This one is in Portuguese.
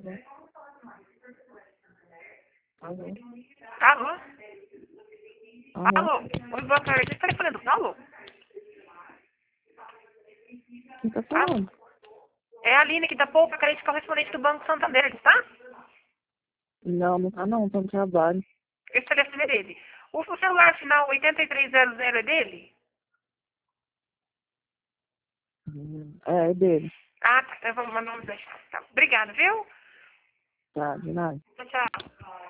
Alô? Alô? Alô? Alô? Oi, boa tarde. Esse telefone é do Paulo? Quem tá falando? É a Aline aqui da Poupa, carente correspondente do Banco Santander, tá? Não, não tá não, tô no trabalho. Esse telefone é dele. O celular final 8300 é dele? É dele. Ah, tá. Então vamos mandar um mensagem. Tá. Obrigada, viu? Tá, de nada. Tchau, tchau.